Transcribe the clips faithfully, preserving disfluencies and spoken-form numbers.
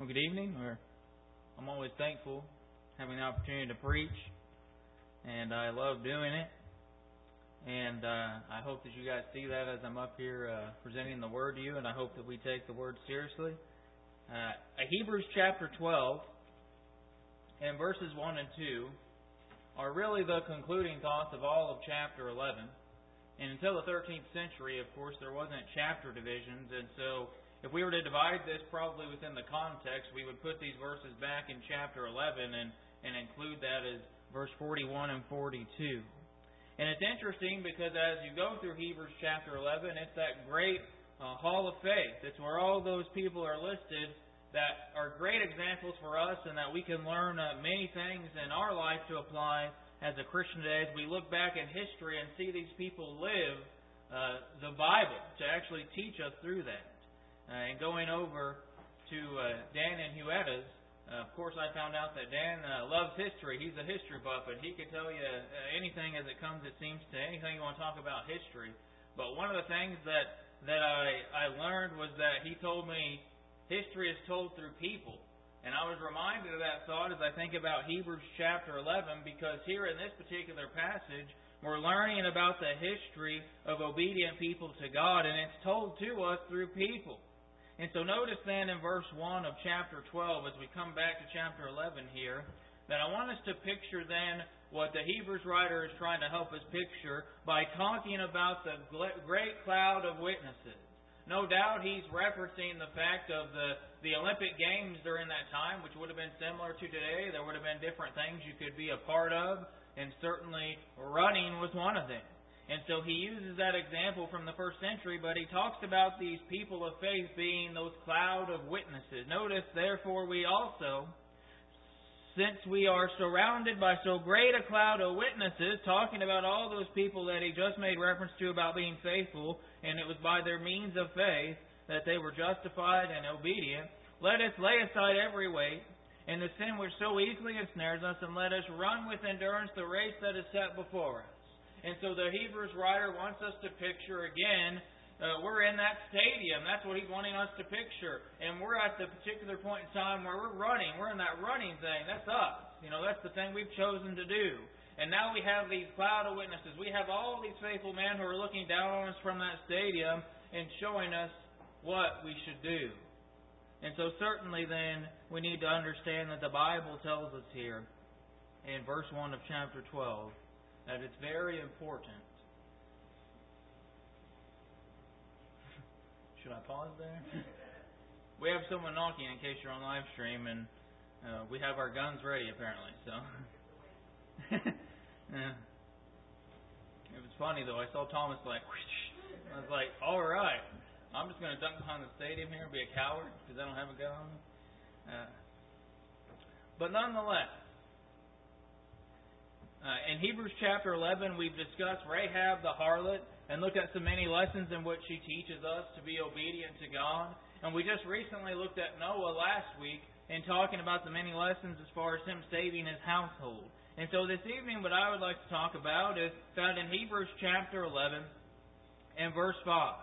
Well, good evening. Or I'm always thankful having the opportunity to preach, and I love doing it. And uh, I hope that you guys see that as I'm up here uh, presenting the Word to you, and I hope that we take the Word seriously. Uh, Hebrews chapter twelve and verses one and two are really the concluding thoughts of all of chapter eleven. And until the thirteenth century, of course, there wasn't chapter divisions, and so if we were to divide this probably within the context, we would put these verses back in chapter eleven and, and include that as verse forty-one and forty-two. And it's interesting because as you go through Hebrews chapter eleven, it's that great uh, hall of faith. It's where all those people are listed that are great examples for us and that we can learn uh, many things in our life to apply as a Christian today as we look back in history and see these people live uh, the Bible to actually teach us through that. Uh, and going over to uh, Dan and Huetta's, uh, of course I found out that Dan uh, loves history. He's a history buff, and he could tell you uh, anything as it comes, it seems, to anything you want to talk about history. But one of the things that, that I, I learned was that he told me history is told through people. And I was reminded of that thought as I think about Hebrews chapter eleven, because here in this particular passage, we're learning about the history of obedient people to God, and it's told to us through people. And so notice then in verse one of chapter twelve, as we come back to chapter eleven here, that I want us to picture then what the Hebrews writer is trying to help us picture by talking about the great cloud of witnesses. No doubt he's referencing the fact of the, the Olympic Games during that time, which would have been similar to today. There would have been different things you could be a part of, and certainly running was one of them. And so he uses that example from the first century, but he talks about these people of faith being those cloud of witnesses. Notice, therefore, we also, since we are surrounded by so great a cloud of witnesses, talking about all those people that he just made reference to about being faithful, and it was by their means of faith that they were justified and obedient, let us lay aside every weight and the sin which so easily ensnares us, and let us run with endurance the race that is set before us. And so the Hebrews writer wants us to picture again, uh, we're in that stadium. That's what he's wanting us to picture. And we're at the particular point in time where we're running. We're in that running thing. That's us. You know, that's the thing we've chosen to do. And now we have these cloud of witnesses. We have all these faithful men who are looking down on us from that stadium and showing us what we should do. And so certainly then we need to understand that the Bible tells us here in verse one of chapter twelve that it's very important. Should I pause there? We have someone knocking in case you're on live stream, and uh, we have our guns ready apparently. So, yeah. It was funny though. I saw Thomas like, whoosh. I was like, all right, I'm just going to dunk behind the stadium here and be a coward because I don't have a gun on me. Uh, but nonetheless. Uh, in Hebrews chapter eleven, we've discussed Rahab the harlot and looked at so many lessons in which she teaches us to be obedient to God. And we just recently looked at Noah last week in talking about the many lessons as far as him saving his household. And so this evening what I would like to talk about is found in Hebrews chapter eleven and verse five.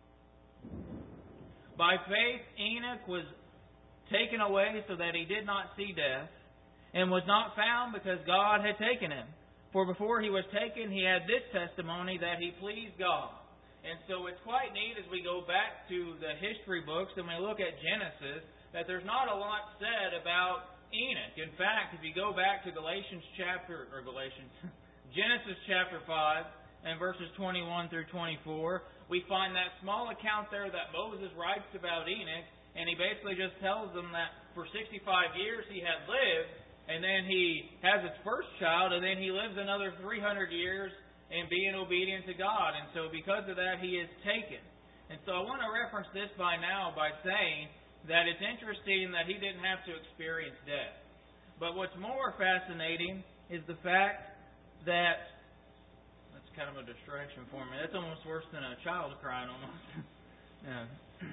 By faith Enoch was taken away so that he did not see death, and was not found because God had taken him. For before he was taken, he had this testimony that he pleased God. And so it's quite neat as we go back to the history books and we look at Genesis, that there's not a lot said about Enoch. In fact, if you go back to Galatians chapter, or Galatians, Genesis chapter five and verses twenty-one through twenty-four, we find that small account there that Moses writes about Enoch, and he basically just tells them that for sixty-five years he had lived, and then he has his first child, and then he lives another three hundred years in being obedient to God. And so because of that, he is taken. And so I want to reference this by now by saying that it's interesting that he didn't have to experience death. But what's more fascinating is the fact that, that's kind of a distraction for me. That's almost worse than a child crying almost. Yeah.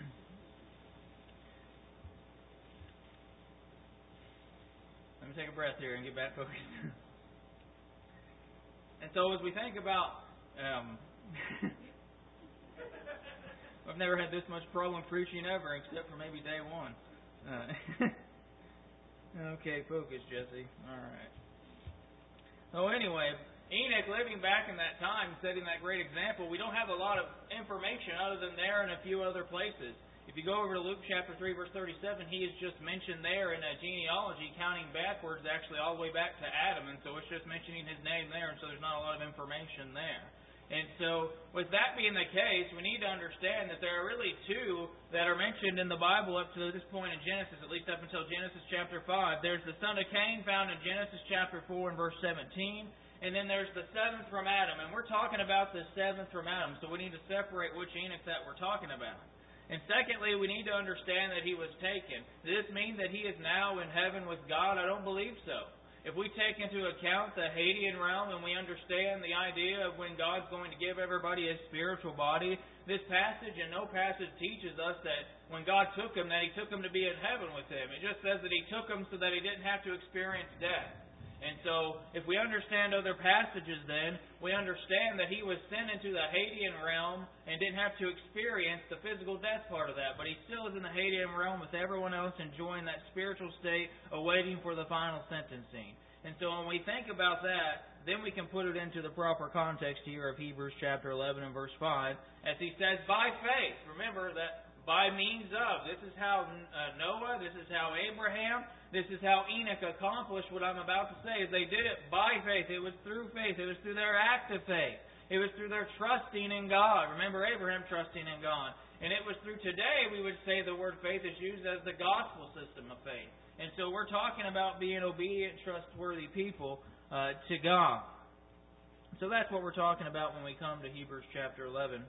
Let me take a breath here and get back focused. And so as we think about, um, I've never had this much problem preaching ever, except for maybe day one. Uh, Okay, focus, Jesse. All right. So anyway, Enoch living back in that time, setting that great example, we don't have a lot of information other than there and a few other places. If you go over to Luke chapter three, verse thirty-seven, he is just mentioned there in a genealogy, counting backwards, actually all the way back to Adam, and so it's just mentioning his name there, and so there's not a lot of information there. And so, with that being the case, we need to understand that there are really two that are mentioned in the Bible up to this point in Genesis, at least up until Genesis chapter five. There's the son of Cain found in Genesis chapter four and verse seventeen. And then there's the seventh from Adam. And we're talking about the seventh from Adam, so we need to separate which Enoch that we're talking about. And secondly, we need to understand that he was taken. Does this mean that he is now in heaven with God? I don't believe so. If we take into account the Hadean realm and we understand the idea of when God's going to give everybody a spiritual body, this passage and no passage teaches us that when God took him, that he took him to be in heaven with him. It just says that he took him so that he didn't have to experience death. And so, if we understand other passages then, we understand that he was sent into the Hadean realm and didn't have to experience the physical death part of that. But he still is in the Hadean realm with everyone else enjoying that spiritual state, awaiting for the final sentencing. And so when we think about that, then we can put it into the proper context here of Hebrews chapter eleven and verse five. As he says, by faith. Remember that by means of. This is how Noah, this is how Abraham, this is how Enoch accomplished what I'm about to say. Is they did it by faith. It was through faith. It was through their act of faith. It was through their trusting in God. Remember Abraham trusting in God. And it was through today we would say the word faith is used as the gospel system of faith. And so we're talking about being obedient, trustworthy people uh, to God. So that's what we're talking about when we come to Hebrews chapter eleven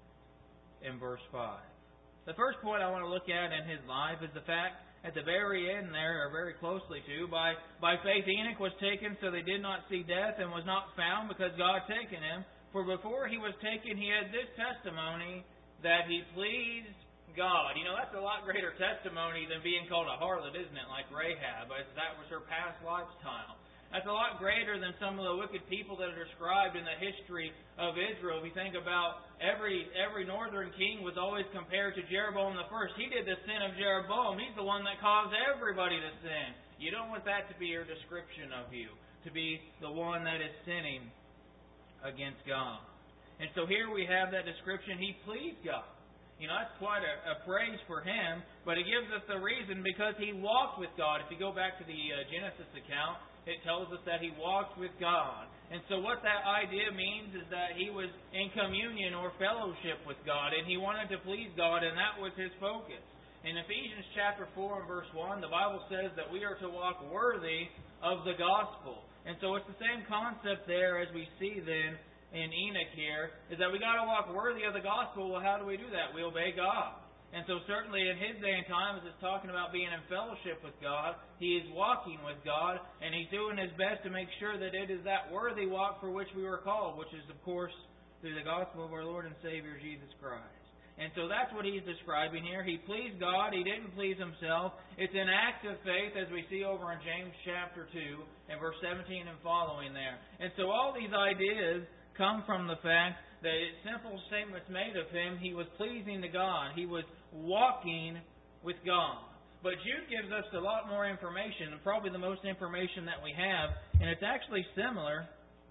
and verse five. The first point I want to look at in his life is the fact at the very end there, or very closely to, by, by faith Enoch was taken so they did not see death and was not found because God had taken him. For before he was taken, he had this testimony that he pleased God. You know, that's a lot greater testimony than being called a harlot, isn't it? Like Rahab, as that was her past lifestyle. That's a lot greater than some of the wicked people that are described in the history of Israel. If you think about every every northern king was always compared to Jeroboam the first. He did the sin of Jeroboam. He's the one that caused everybody to sin. You don't want that to be your description of you, to be the one that is sinning against God. And so here we have that description. He pleased God. You know, that's quite a, a praise for him, but it gives us the reason because he walked with God. If you go back to the uh, Genesis account, it tells us that he walked with God. And so what that idea means is that he was in communion or fellowship with God, and he wanted to please God, and that was his focus. In Ephesians chapter four and verse one, the Bible says that we are to walk worthy of the gospel. And so it's the same concept there as we see then in Enoch here, is that we got to walk worthy of the gospel. Well, how do we do that? We obey God. And so certainly in his day and time, as it's talking about being in fellowship with God, he is walking with God, and he's doing his best to make sure that it is that worthy walk for which we were called, which is, of course, through the gospel of our Lord and Savior, Jesus Christ. And so that's what he's describing here. He pleased God. He didn't please himself. It's an act of faith, as we see over in James chapter two and verse seventeen and following there. And so all these ideas come from the fact that simple statements made of him, he was pleasing to God. He was walking with God. But Jude gives us a lot more information, and probably the most information that we have, and it's actually similar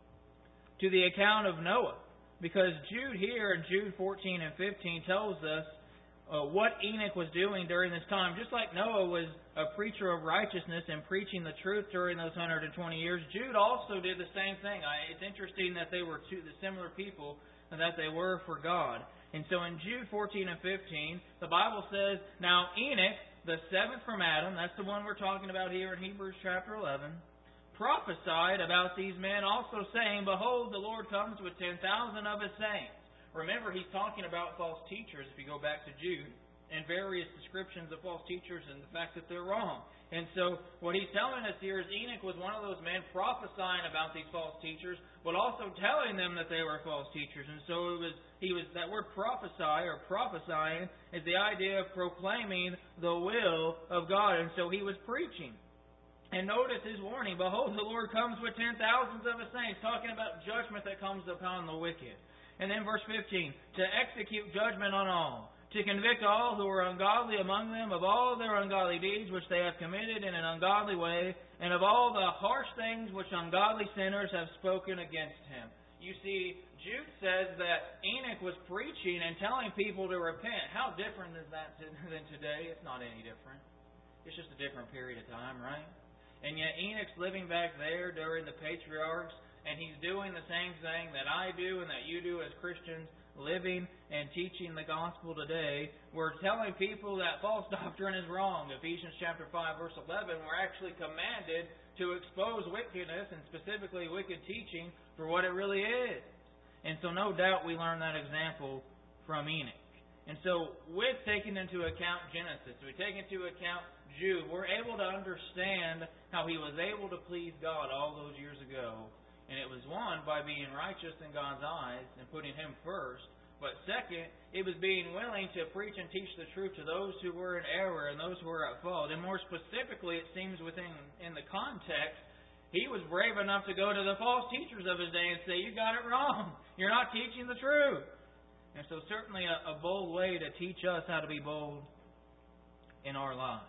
to the account of Noah. Because Jude here in Jude fourteen and fifteen tells us uh, what Enoch was doing during this time. Just like Noah was a preacher of righteousness and preaching the truth during those one hundred twenty years, Jude also did the same thing. I, it's interesting that they were two the similar people that they were for God. And so in Jude fourteen and fifteen, the Bible says, now Enoch, the seventh from Adam, that's the one we're talking about here in Hebrews chapter eleven, prophesied about these men, also saying, behold, the Lord comes with ten thousand of his saints. Remember, he's talking about false teachers, if you go back to Jude, and various descriptions of false teachers and the fact that they're wrong. And so what he's telling us here is Enoch was one of those men prophesying about these false teachers, but also telling them that they were false teachers. And so it was he was that word prophesy or prophesying is the idea of proclaiming the will of God. And so he was preaching. And notice his warning, behold, the Lord comes with ten thousands of his saints, talking about judgment that comes upon the wicked. And then verse fifteen, to execute judgment on all, to convict all who are ungodly among them of all their ungodly deeds which they have committed in an ungodly way, and of all the harsh things which ungodly sinners have spoken against him. You see, Jude says that Enoch was preaching and telling people to repent. How different is that than today? It's not any different. It's just a different period of time, right? And yet Enoch's living back there during the patriarchs, and he's doing the same thing that I do and that you do as Christians, living and teaching the gospel today. We're telling people that false doctrine is wrong. Ephesians chapter five, verse eleven, we're actually commanded to expose wickedness, and specifically wicked teaching, for what it really is. And so no doubt we learn that example from Enoch. And so with taking into account Genesis, we take into account Jude, we're able to understand how he was able to please God all those years ago. And it was, one, by being righteous in God's eyes and putting Him first. But second, it was being willing to preach and teach the truth to those who were in error and those who were at fault. And more specifically, it seems within in the context, he was brave enough to go to the false teachers of his day and say, you got it wrong. You're not teaching the truth. And so certainly a, a bold way to teach us how to be bold in our lives.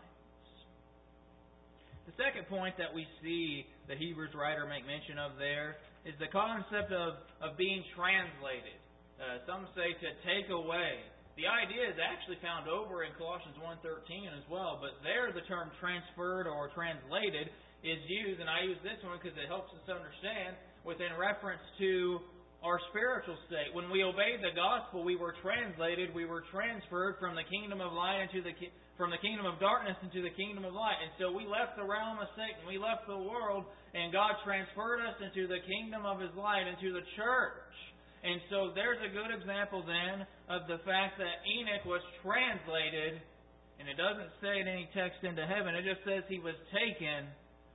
The second point that we see the Hebrews writer make mention of there is the concept of, of being translated. Uh, some say to take away. The idea is actually found over in Colossians one thirteen as well, but there the term transferred or translated is used, and I use this one because it helps us understand, within reference to our spiritual state. When we obeyed the gospel, we were translated, we were transferred from the kingdom of light into the ki- from the kingdom of darkness into the kingdom of light. And so we left the realm of Satan, we left the world, and God transferred us into the kingdom of His light, into the church. And so there's a good example then of the fact that Enoch was translated, and it doesn't say in any text into heaven, it just says he was taken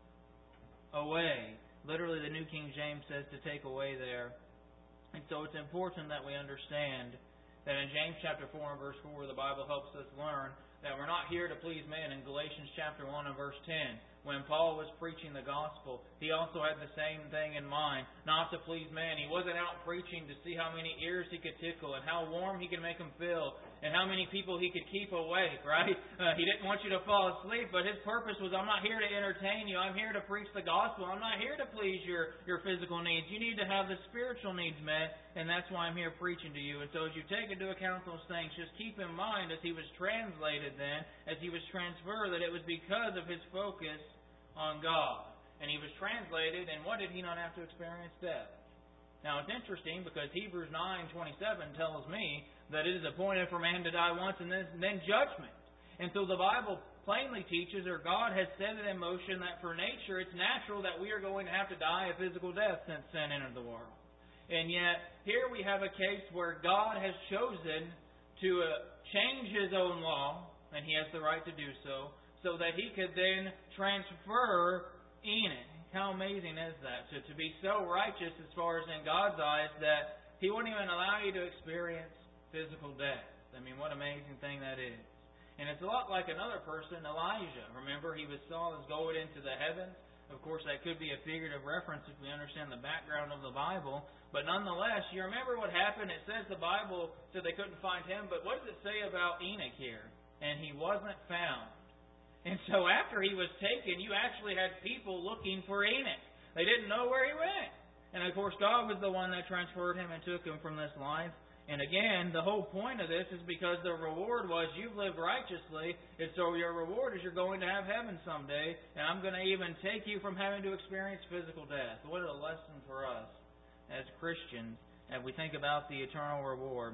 away. Literally the New King James says to take away there. And so it's important that we understand that in James chapter four and verse four, the Bible helps us learn that we're not here to please man. In Galatians chapter one and verse ten, when Paul was preaching the gospel, he also had the same thing in mind, not to please man. He wasn't out preaching to see how many ears he could tickle and how warm he could make them feel and how many people he could keep awake, right? Uh, he didn't want you to fall asleep, but his purpose was, I'm not here to entertain you. I'm here to preach the gospel. I'm not here to please your, your physical needs. You need to have the spiritual needs met, and that's why I'm here preaching to you. And so as you take into account those things, just keep in mind as he was translated then, as he was transferred, that it was because of his focus on God. And he was translated, and what did he not have to experience? Death. Now it's interesting because Hebrews nine twenty-seven tells me that it is appointed for man to die once and then, then judgment. And so the Bible plainly teaches, or God has set it in motion, that for nature it's natural that we are going to have to die a physical death since sin entered the world. And yet here we have a case where God has chosen to uh, change His own law, and He has the right to do so, so that He could then transfer Enoch. How amazing is that? So to be so righteous as far as in God's eyes that He wouldn't even allow you to experience physical death. I mean, what an amazing thing that is. And it's a lot like another person, Elijah. Remember, he was saw as going into the heavens. Of course, that could be a figurative reference if we understand the background of the Bible. But nonetheless, you remember what happened? It says the Bible said they couldn't find him. But what does it say about Enoch here? And he wasn't found. And so after he was taken, you actually had people looking for Enoch. They didn't know where he went. And of course, God was the one that transferred him and took him from this life. And again, the whole point of this is because the reward was you've lived righteously, and so your reward is you're going to have heaven someday, and I'm going to even take you from having to experience physical death. What a lesson for us as Christians as we think about the eternal reward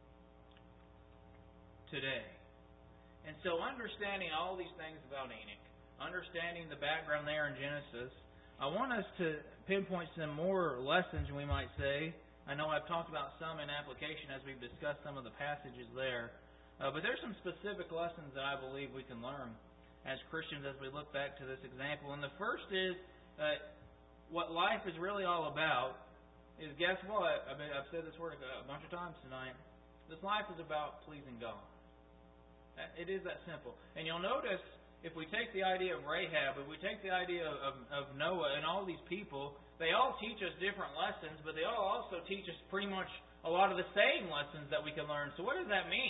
today. And so understanding all these things about Enoch, understanding the background there in Genesis, I want us to pinpoint some more lessons, we might say. I know I've talked about some in application as we've discussed some of the passages there. Uh, but there's some specific lessons that I believe we can learn as Christians as we look back to this example. And the first is uh, what life is really all about is, guess what? I mean, I've said this word a bunch of times tonight. This life is about pleasing God. It is that simple. And you'll notice if we take the idea of Rahab, if we take the idea of, of Noah and all these people, they all teach us different lessons, but they all also teach us pretty much a lot of the same lessons that we can learn. So what does that mean?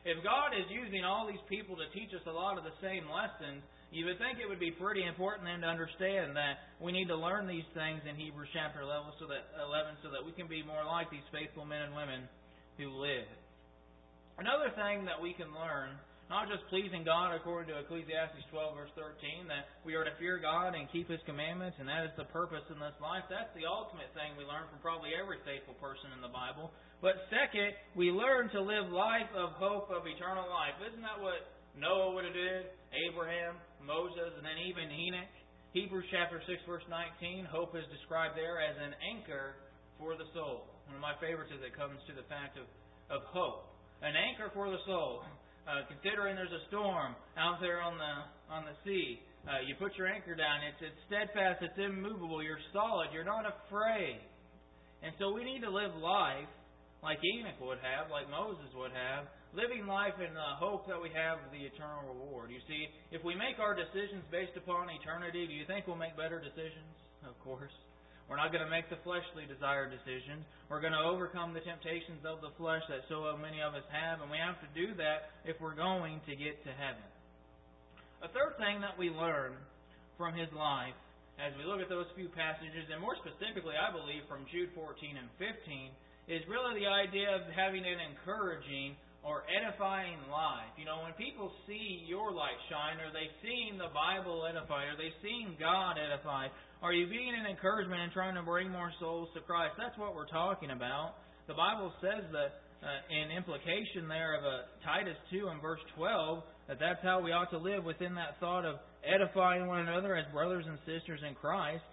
if God is using all these people to teach us a lot of the same lessons, you would think it would be pretty important then to understand that we need to learn these things in Hebrews chapter eleven so that eleven so that we can be more like these faithful men and women who live. Another thing that we can learn, not just pleasing God according to Ecclesiastes twelve verse thirteen, that we are to fear God and keep His commandments, and that is the purpose in this life. That's the ultimate thing we learn from probably every faithful person in the Bible. But second, we learn to live life of hope of eternal life. Isn't that what Noah would have did? Abraham, Moses, and then even Enoch. Hebrews chapter six verse nineteen, hope is described there as an anchor for the soul. One of my favorites as it comes to the fact of, of hope. An anchor for the soul. Uh, considering there's a storm out there on the on the sea, uh, you put your anchor down. It's it's steadfast. It's immovable. You're solid. You're not afraid. And so we need to live life like Enoch would have, like Moses would have, living life in the hope that we have of the eternal reward. You see, if we make our decisions based upon eternity, do you think we'll make better decisions? Of course. We're not going to make the fleshly desired decisions. We're going to overcome the temptations of the flesh that so many of us have, and we have to do that if we're going to get to heaven. A third thing that we learn from his life, as we look at those few passages, and more specifically, I believe, from Jude fourteen and fifteen, is really the idea of having an encouraging or edifying life. You know, when people see your light shine, are they seeing the Bible edified? Are they seeing God edified? Are you being an encouragement and trying to bring more souls to Christ? That's what we're talking about. The Bible says that uh, in implication there of uh, Titus two and verse twelve, that that's how we ought to live within that thought of edifying one another as brothers and sisters in Christ,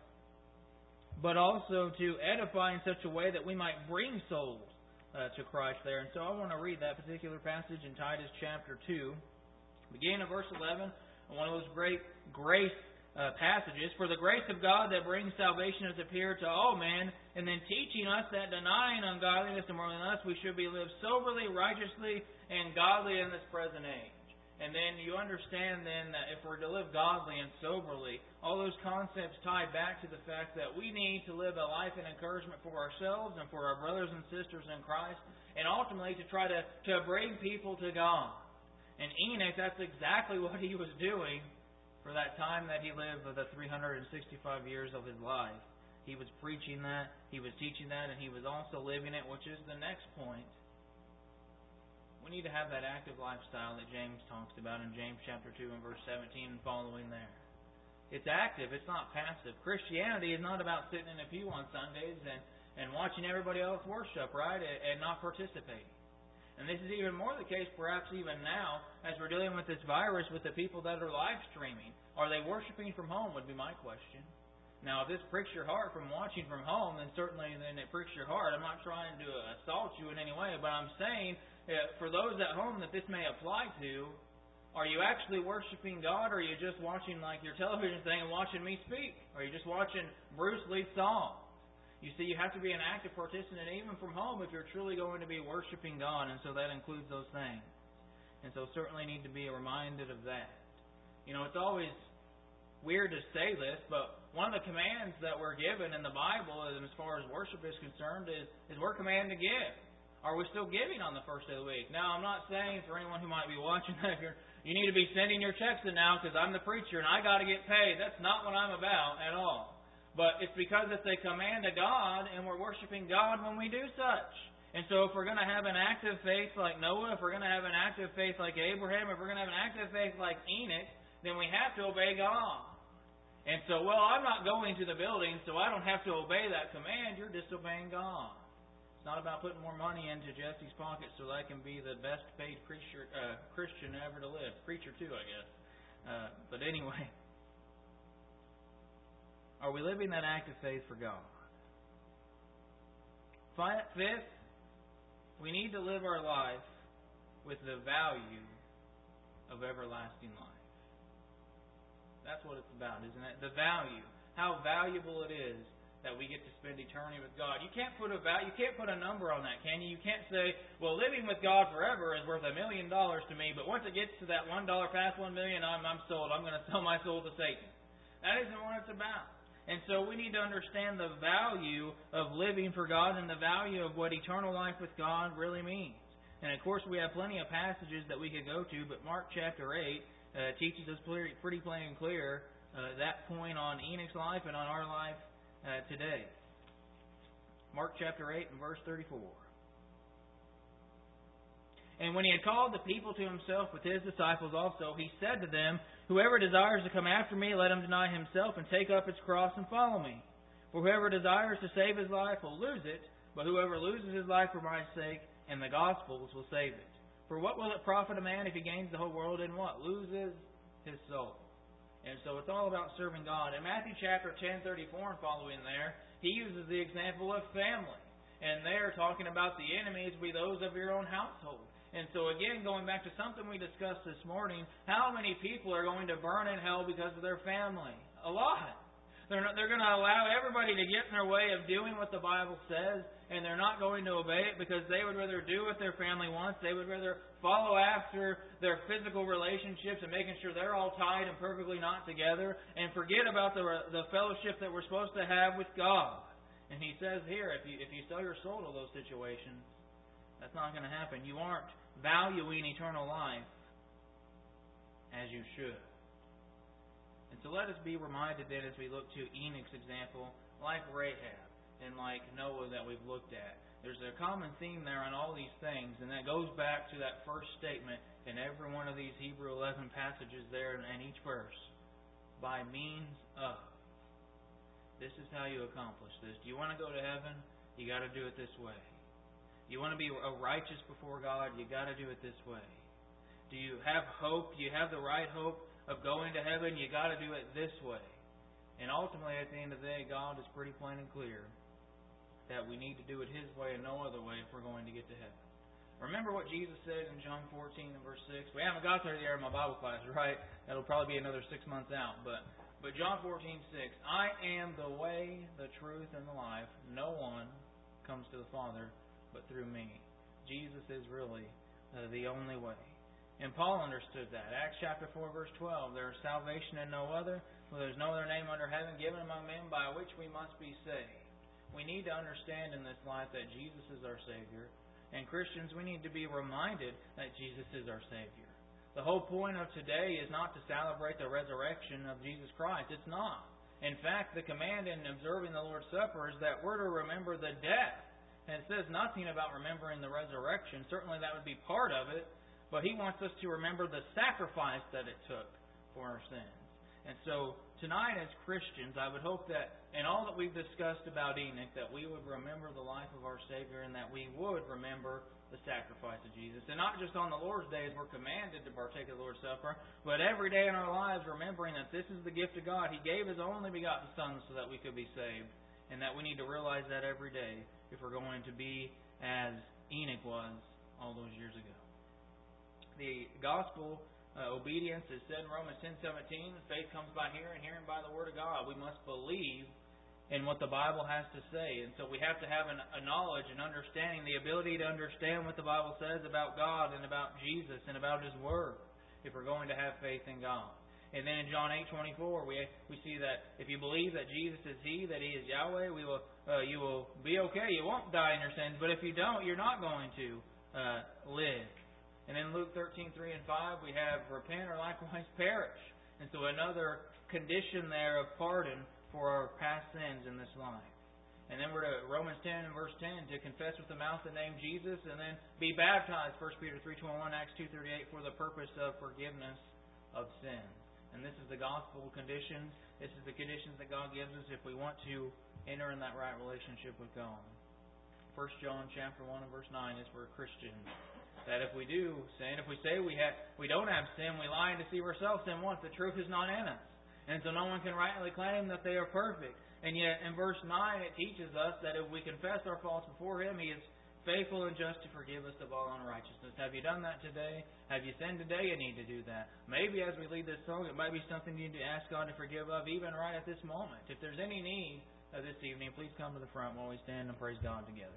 but also to edify in such a way that we might bring souls Uh, to Christ there. And so I want to read that particular passage in Titus chapter two, beginning of verse eleven, one of those great grace uh, passages. For the grace of God that brings salvation has appeared to all men, and then teaching us that denying ungodliness and worldly lust, we should be lived soberly, righteously, and godly in this present age. And then you understand then that if we're to live godly and soberly, all those concepts tie back to the fact that we need to live a life and encouragement for ourselves and for our brothers and sisters in Christ, and ultimately to try to, to bring people to God. And Enoch, that's exactly what he was doing for that time that he lived, for the three hundred sixty-five years of his life. He was preaching that, he was teaching that, and he was also living it, which is the next point. We need to have that active lifestyle that James talks about in James chapter two and verse seventeen and following there. It's active, it's not passive. Christianity is not about sitting in a pew on Sundays and, and watching everybody else worship, right, and not participating. And this is even more the case perhaps even now as we're dealing with this virus with the people that are live streaming. Are they worshiping from home would be my question. Now, if this pricks your heart from watching from home, then certainly then it pricks your heart. I'm not trying to assault you in any way, but I'm saying for those at home that this may apply to, are you actually worshiping God, or are you just watching like your television thing and watching me speak? Are you just watching Bruce lead songs? You see, you have to be an active participant even from home if you're truly going to be worshiping God, and so that includes those things. And so certainly need to be reminded of that. You know, it's always weird to say this, but one of the commands that we're given in the Bible, as far as worship is concerned, is, is we're commanded to give. Are we still giving on the first day of the week? Now, I'm not saying for anyone who might be watching that you're, you need to be sending your checks in now because I'm the preacher and I got to get paid. That's not what I'm about at all. But it's because it's a command of God, and we're worshiping God when we do such. And so if we're going to have an active faith like Noah, if we're going to have an active faith like Abraham, if we're going to have an active faith like Enoch, then we have to obey God. And so, well, I'm not going to the building, so I don't have to obey that command. You're disobeying God. It's not about putting more money into Jesse's pocket so that I can be the best paid preacher, uh, Christian ever to live. Preacher too, I guess. Uh, but anyway, are we living that active faith for God? Fifth, we need to live our life with the value of everlasting life. That's what it's about, isn't it? The value. How valuable it is that we get to spend eternity with God. You can't put a value, you can't put a number on that, can you? You can't say, well, living with God forever is worth a million dollars to me, but once it gets to that one dollar past one million, I'm, I'm sold. I'm going to sell my soul to Satan. That isn't what it's about. And so we need to understand the value of living for God and the value of what eternal life with God really means. And of course, we have plenty of passages that we could go to, but Mark chapter eight uh, teaches us pretty, pretty plain and clear uh, that point on Enoch's life and on our life uh, today. Mark chapter eight and verse thirty-four. And when he had called the people to himself with his disciples also, he said to them, Whoever desires to come after me, let him deny himself and take up his cross and follow me. For whoever desires to save his life will lose it, but whoever loses his life for my sake and the gospel's will save it. For what will it profit a man if he gains the whole world and what? Loses his soul. And so it's all about serving God. In Matthew chapter ten, thirty-four and following there, he uses the example of family. And there, talking about the enemies be those of your own household. And so again, going back to something we discussed this morning, how many people are going to burn in hell because of their family? A lot. They're not, they're going to allow everybody to get in their way of doing what the Bible says, and they're not going to obey it because they would rather do what their family wants. They would rather follow after their physical relationships and making sure they're all tied and perfectly knot together, and forget about the the fellowship that we're supposed to have with God. And he says here, if you if you sell your soul to those situations, that's not going to happen. You aren't valuing eternal life as you should. And so let us be reminded then as we look to Enoch's example, like Rahab and like Noah that we've looked at. There's a common theme there on all these things, and that goes back to that first statement in every one of these Hebrew eleven passages there in each verse. By means of. This is how you accomplish this. Do you want to go to heaven? You got to do it this way. You want to be righteous before God? You got to do it this way. Do you have hope? Do you have the right hope of going to heaven? You got to do it this way. And ultimately, at the end of the day, God is pretty plain and clear that we need to do it His way and no other way if we're going to get to heaven. Remember what Jesus said in John fourteen and verse six? We haven't got there yet in my Bible class, right? That'll probably be another six months out. But but John fourteen six, I am the way, the truth, and the life. No one comes to the Father but through me. Jesus is really uh, the only way. And Paul understood that. Acts chapter four, verse twelve, there is salvation in no other, for there is no other name under heaven given among men by which we must be saved. We need to understand in this life that Jesus is our Savior. And Christians, we need to be reminded that Jesus is our Savior. The whole point of today is not to celebrate the resurrection of Jesus Christ. It's not. In fact, the command in observing the Lord's Supper is that we're to remember the death. And it says nothing about remembering the resurrection. Certainly that would be part of it. But He wants us to remember the sacrifice that it took for our sins. And so tonight as Christians, I would hope that in all that we've discussed about Enoch, that we would remember the life of our Savior and that we would remember the sacrifice of Jesus. And not just on the Lord's Day as we're commanded to partake of the Lord's Supper, but every day in our lives remembering that this is the gift of God. He gave His only begotten Son so that we could be saved. And that we need to realize that every day if we're going to be as Enoch was all those years ago. The gospel uh, obedience is said in Romans ten seventeen. Faith comes by hearing, hearing by the Word of God. We must believe in what the Bible has to say. And so we have to have an, a knowledge and understanding, the ability to understand what the Bible says about God and about Jesus and about His Word if we're going to have faith in God. And then in John eight twenty-four, we we see that if you believe that Jesus is He, that He is Yahweh, we will uh, you will be okay. You won't die in your sins. But if you don't, you're not going to uh, live. And in Luke thirteen three and five, we have repent or likewise perish. And so another condition there of pardon for our past sins in this life. And then we're to Romans ten and verse ten, to confess with the mouth the name Jesus, and then be baptized, First Peter three twenty-one, Acts two thirty-eight, for the purpose of forgiveness of sins. And this is the gospel conditions. This is the conditions that God gives us if we want to enter in that right relationship with God. First John chapter one and verse nine is for Christians. That if we do sin, if we say we have, we don't have sin, we lie and deceive ourselves, then what? The truth is not in us. And so no one can rightly claim that they are perfect. And yet in verse nine it teaches us that if we confess our faults before Him, He is faithful and just to forgive us of all unrighteousness. Have you done that today? Have you sinned today? You need to do that. Maybe as we lead this song, it might be something you need to ask God to forgive of even right at this moment. If there's any need uh, this evening, please come to the front while we stand and praise God together.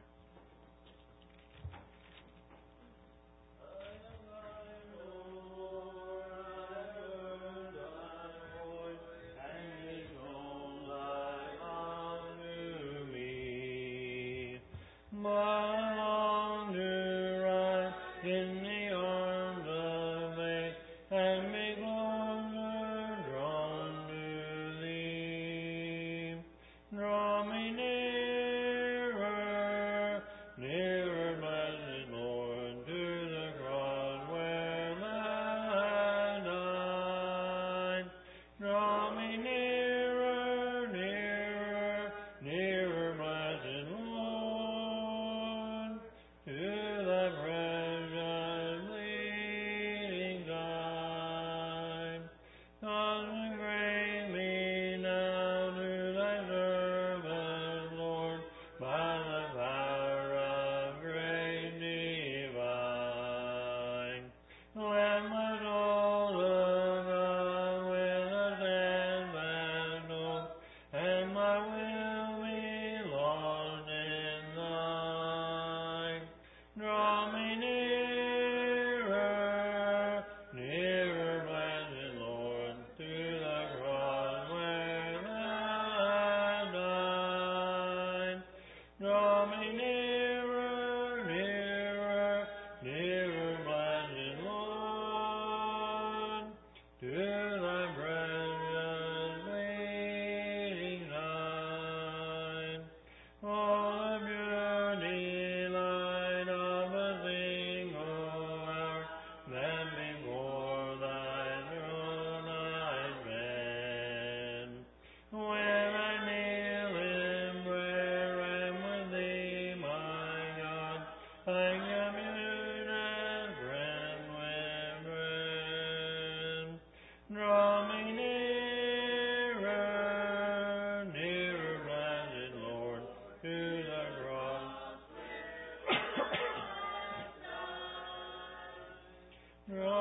My long to run Right.